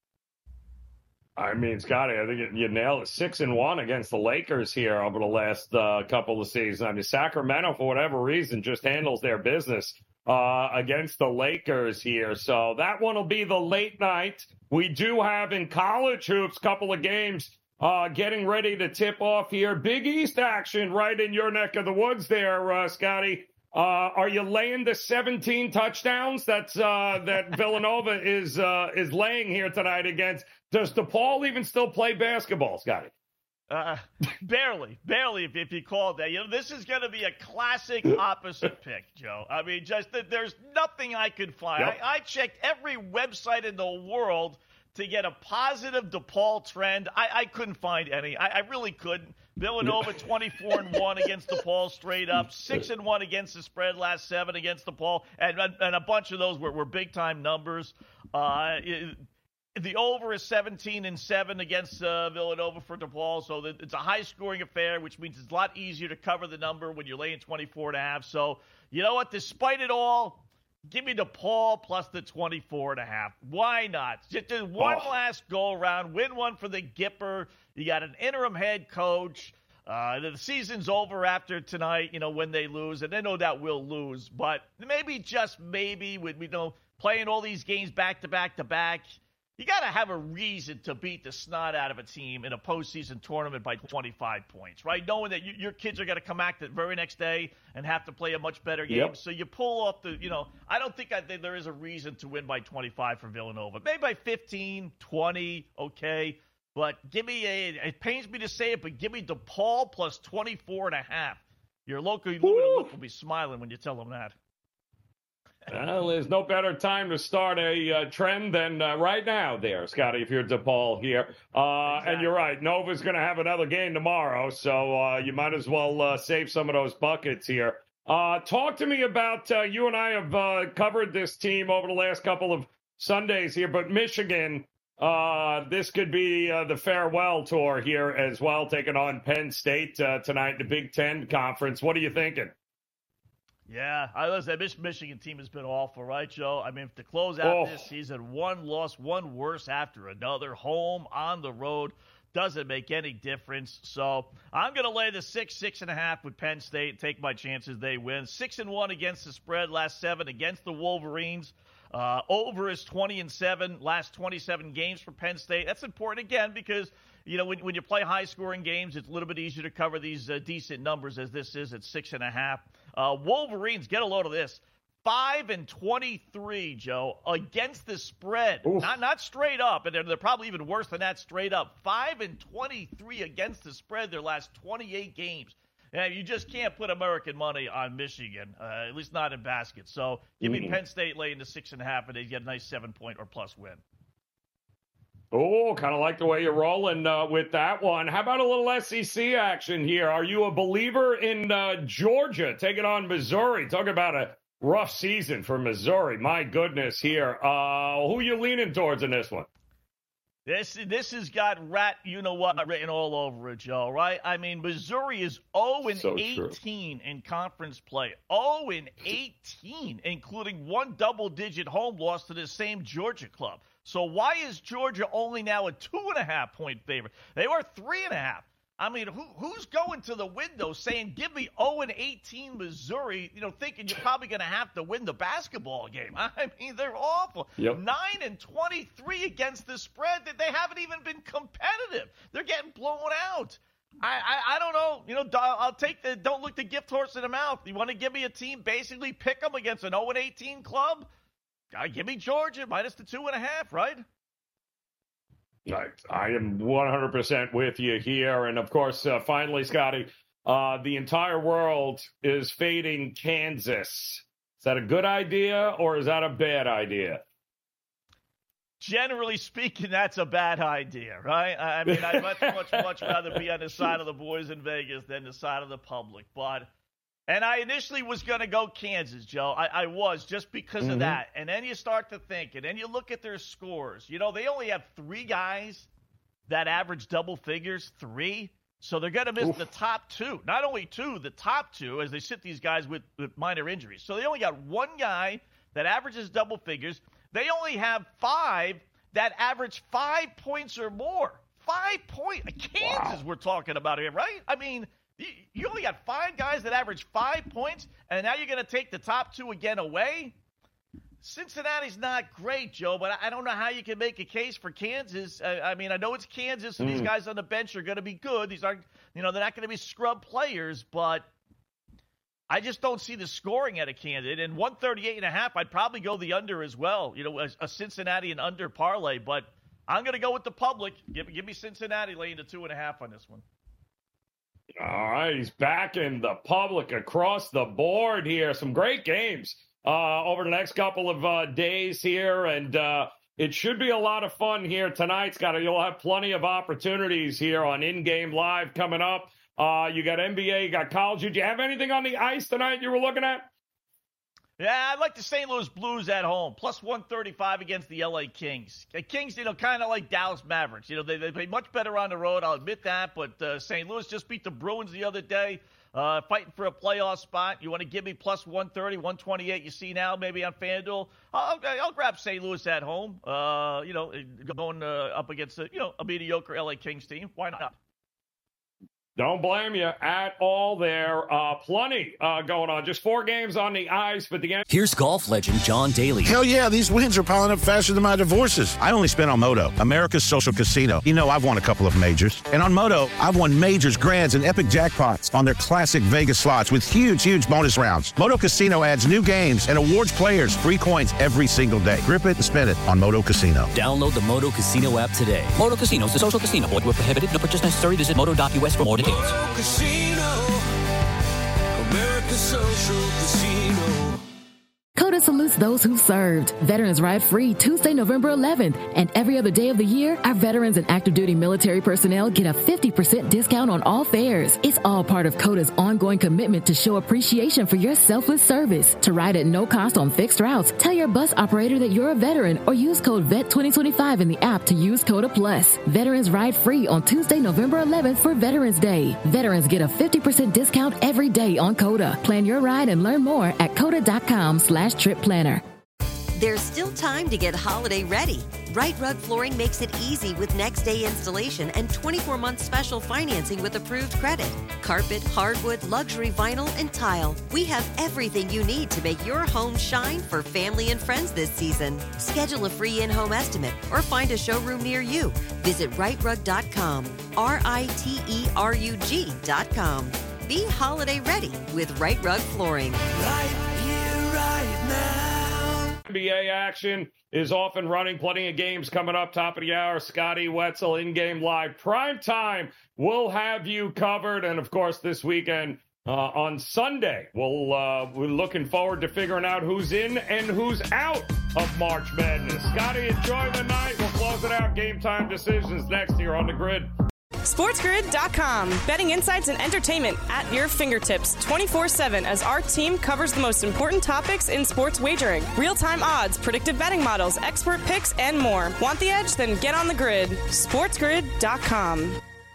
I mean, Scotty, I think you nailed it. 6-1 against the Lakers here over the last couple of seasons. I mean, Sacramento, for whatever reason, just handles their business against the Lakers here. So that one will be the late night. We do have in college hoops a couple of games getting ready to tip off here. Big East action right in your neck of the woods there, Scotty. Are you laying the 17 touchdowns that Villanova is laying here tonight against? Does DePaul even still play basketball, Scotty? Barely, if you call it that. This is going to be a classic opposite pick, Joe. I mean, just there's nothing I could find. Yep. I checked every website in the world to get a positive DePaul trend. I couldn't find any. I really couldn't. Villanova 24-1 against DePaul straight up, 6-1 against the spread last 7 against DePaul, and a bunch of those were big time numbers. The over is 17-7 against Villanova for DePaul, so it's a high-scoring affair, which means it's a lot easier to cover the number when you're laying 24.5. So, you know what? Despite it all, give me DePaul plus the 24.5. Why not? Just do one last go-around, win one for the Gipper. You got an interim head coach. The season's over after tonight, when they lose, and they no doubt will lose. But maybe, just maybe, with playing all these games back-to-back-to-back, you got to have a reason to beat the snot out of a team in a postseason tournament by 25 points, right? Knowing that your kids are going to come back the very next day and have to play a much better game. Yep. So you pull off I don't think there is a reason to win by 25 for Villanova. Maybe by 15, 20, okay. But it pains me to say it, but give me DePaul plus 24.5. Your local will be smiling when you tell them that. Well, there's no better time to start a trend than right now there, Scotty, if you're DePaul here. Exactly. And you're right, Nova's going to have another game tomorrow, so you might as well save some of those buckets here. Talk to me about, you and I have covered this team over the last couple of Sundays here, but Michigan, this could be the farewell tour here as well, taking on Penn State tonight in the Big Ten Conference. What are you thinking? Yeah, this Michigan team has been awful, right, Joe? I mean, to close out this season, one loss, one worse after another, home, on the road, doesn't make any difference. So I'm going to lay the 6.5 with Penn State and take my chances they win. 6-1 against the spread, last 7 against the Wolverines. Over is 20-7, last 27 games for Penn State. That's important, again, because when you play high-scoring games, it's a little bit easier to cover these decent numbers as this is at 6.5. Wolverines, get a load of this. 5-23, Joe, against the spread. Not straight up, and they're probably even worse than that straight up. 5-23 against the spread their last 28 games. And you just can't put American money on Michigan, at least not in basket. So give me Penn State laying the 6.5, and they get a nice 7-point or plus win. Oh, kind of like the way you're rolling with that one. How about a little SEC action here? Are you a believer in Georgia taking on Missouri? Talk about a rough season for Missouri. My goodness here. Who are you leaning towards in this one? This has got you-know-what written all over it, Joe, right? I mean, Missouri is 0-18 in conference play. 0-18, including one double-digit home loss to the same Georgia club. So why is Georgia only now a 2.5-point favorite? They were 3.5. I mean, who's going to the window saying, give me 0-18 Missouri, thinking you're probably going to have to win the basketball game? I mean, they're awful. Yep. 9-23 against the spread. That they haven't even been competitive. They're getting blown out. I don't know. I'll take the don't look the gift horse in the mouth. You want to give me a team, basically pick them against an 0-18 club? Give me Georgia minus the 2.5, right? I am 100% with you here. And, of course, finally, Scotty, the entire world is fading Kansas. Is that a good idea or is that a bad idea? Generally speaking, that's a bad idea, right? I mean, I'd much rather be on the side of the boys in Vegas than the side of the public. And I initially was going to go Kansas, Joe. I was, just because of that. And then you start to think, and then you look at their scores. They only have 3 guys that average double figures, 3. So they're going to miss the top 2. Not only 2, the top 2, as they sit these guys with minor injuries. So they only got 1 guy that averages double figures. They only have 5 that average 5 points or more. 5 points. Kansas we're talking about here, right? I mean, you only got 5 guys that average 5 points, and now you're going to take the top 2 again away? Cincinnati's not great, Joe, but I don't know how you can make a case for Kansas. I mean, I know it's Kansas, so these guys on the bench are going to be good. These aren't, they're not going to be scrub players, but I just don't see the scoring at a Kansas. And 138.5, I'd probably go the under as well, a Cincinnati and under parlay, but I'm going to go with the public. Give me Cincinnati laying the 2.5 on this one. All right, he's backing the public across the board here. Some great games over the next couple of days here, and it should be a lot of fun here tonight, Scott. You'll have plenty of opportunities here on In-Game Live coming up. You got NBA, you got college. Did you have anything on the ice tonight you were looking at? Yeah, I like the St. Louis Blues at home, plus 135 against the LA Kings. Kings, kind of like Dallas Mavericks. They play much better on the road, I'll admit that, but St. Louis just beat the Bruins the other day, fighting for a playoff spot. You want to give me plus 130, 128 you see now maybe on FanDuel? I'll grab St. Louis at home, going up against a mediocre LA Kings team. Why not? Don't blame you at all there. Plenty going on. Just 4 games on the ice, but the end. Here's golf legend John Daly. Hell yeah, these wins are piling up faster than my divorces. I only spent on Moto, America's social casino. You know, I've won a couple of majors. And on Moto, I've won majors, grands, and epic jackpots on their classic Vegas slots with huge, huge bonus rounds. Moto Casino adds new games and awards players free coins every single day. Grip it and spin it on Moto Casino. Download the Moto Casino app today. Moto Casino is a social casino. Void where prohibited. No purchase necessary. Visit moto.us for more details. Moto Casino, America's social casino. COTA salutes those who served. Veterans Ride Free Tuesday, November 11th. And every other day of the year, our veterans and active duty military personnel get a 50% discount on all fares. It's all part of COTA's ongoing commitment to show appreciation for your selfless service. To ride at no cost on fixed routes, tell your bus operator that you're a veteran or use code VET2025 in the app to use COTA Plus. Veterans Ride Free on Tuesday, November 11th for Veterans Day. Veterans get a 50% discount every day on COTA. Plan your ride and learn more at COTA.com/trip planner. There's still time to get holiday ready. Right Rug Flooring makes it easy with next day installation and 24-month special financing with approved credit. Carpet, hardwood, luxury vinyl, and tile. We have everything you need to make your home shine for family and friends this season. Schedule a free in-home estimate or find a showroom near you. Visit rightrug.com, RITERUG.com. Be holiday ready with Right Rug Flooring. NBA action is off and running. Plenty of games coming up. Top of the hour. Scotty Wetzel in-game live. Prime time. We'll have you covered. And, of course, this weekend on Sunday, we're looking forward to figuring out who's in and who's out of March Madness. Scotty, enjoy the night. We'll close it out. Game time decisions next here on The Grid. SportsGrid.com. Betting insights and entertainment at your fingertips 24/7 as our team covers the most important topics in sports wagering. Real-time odds, predictive betting models, expert picks, and more. Want the edge? Then get on the grid. SportsGrid.com.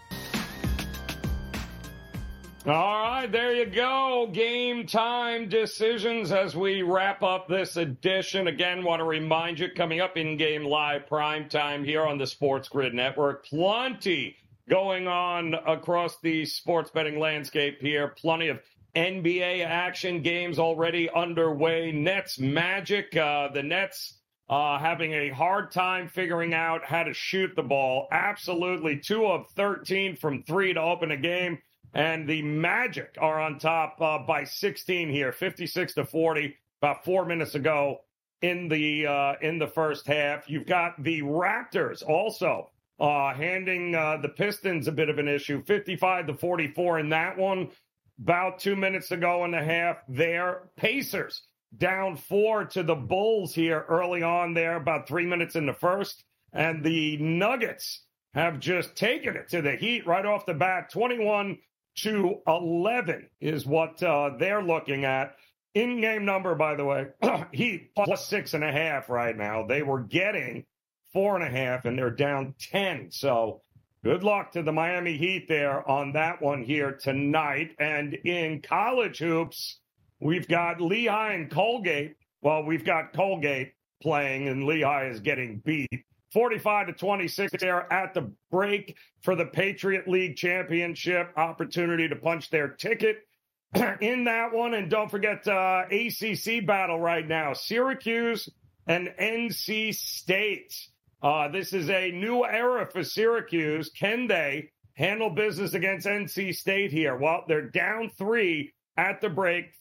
All right, there you go. Game time decisions as we wrap up this edition. Again, want to remind you, coming up in-game live prime time here on the Sports Grid Network. Plenty going on across the sports betting landscape here. Plenty of NBA action, games already underway. Nets Magic. The Nets having a hard time figuring out how to shoot the ball. Absolutely 2 of 13 from 3 to open a game. And the Magic are on top by 16 here, 56-40, about 4 minutes ago in the first half. You've got the Raptors also handing the Pistons a bit of an issue, 55-44 in that one. About 2 minutes ago in the half there. Pacers down 4 to the Bulls here early on there, about 3 minutes in the first. And the Nuggets have just taken it to the Heat right off the bat. 21-11 is what they're looking at. In-game number, by the way, Heat plus 6.5 right now. They were getting 4.5, and they're down 10. So good luck to the Miami Heat there on that one here tonight. And in college hoops, we've got Lehigh and Colgate. Well, we've got Colgate playing, and Lehigh is getting beat. 45-26 there at the break for the Patriot League Championship. Opportunity to punch their ticket in that one. And don't forget ACC battle right now. Syracuse and NC State. This is a new era for Syracuse. Can they handle business against NC State here? Well, they're down 3 at the break,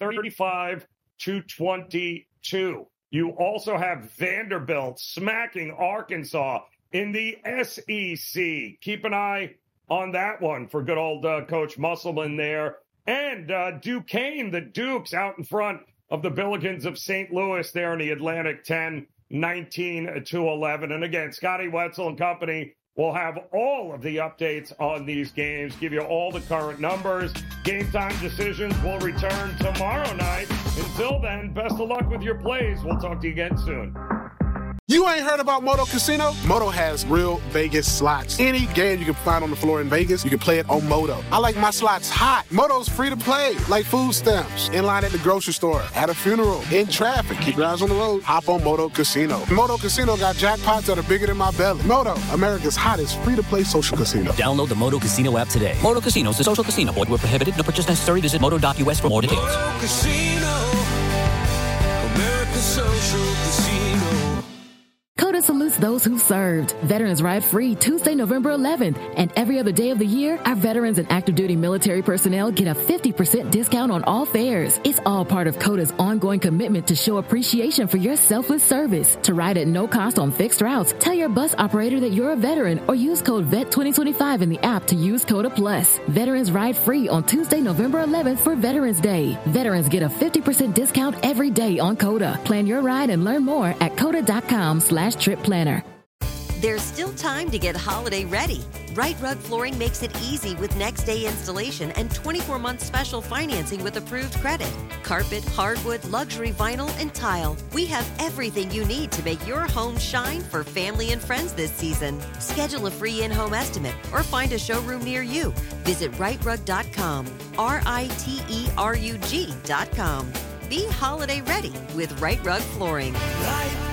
35-22. You also have Vanderbilt smacking Arkansas in the SEC. Keep an eye on that one for good old Coach Musselman there. And Duquesne, the Dukes, out in front of the Billikens of St. Louis there in the Atlantic 10. 19-11. And again, Scotty Wetzel and company will have all of the updates on these games, give you all the current numbers. Game time decisions will return tomorrow night. Until then, best of luck with your plays. We'll talk to you again soon. You ain't heard about Moto Casino? Moto has real Vegas slots. Any game you can find on the floor in Vegas, you can play it on Moto. I like my slots hot. Moto's free to play, like food stamps, in line at the grocery store, at a funeral, in traffic. Keep your eyes on the road. Hop on Moto Casino. Moto Casino got jackpots that are bigger than my belly. Moto, America's hottest free-to-play social casino. Download the Moto Casino app today. Moto Casino is a social casino. Void where prohibited. No purchase necessary. Visit moto.us for more details. Moto Casino, America's social casino. COTA salutes those who served. Veterans Ride Free Tuesday, November 11th. And every other day of the year, our veterans and active duty military personnel get a 50% discount on all fares. It's all part of COTA's ongoing commitment to show appreciation for your selfless service. To ride at no cost on fixed routes, tell your bus operator that you're a veteran or use code VET2025 in the app to use COTA Plus. Veterans Ride Free on Tuesday, November 11th for Veterans Day. Veterans get a 50% discount every day on COTA. Plan your ride and learn more at COTA.com/trip planner. There's still time to get holiday ready. Right Rug Flooring makes it easy with next day installation and 24-month special financing with approved credit. Carpet, hardwood, luxury vinyl, and tile. We have everything you need to make your home shine for family and friends this season. Schedule a free in-home estimate or find a showroom near you. Visit rightrug.com, RITERUG.com. Be holiday ready with Right Rug Flooring. Right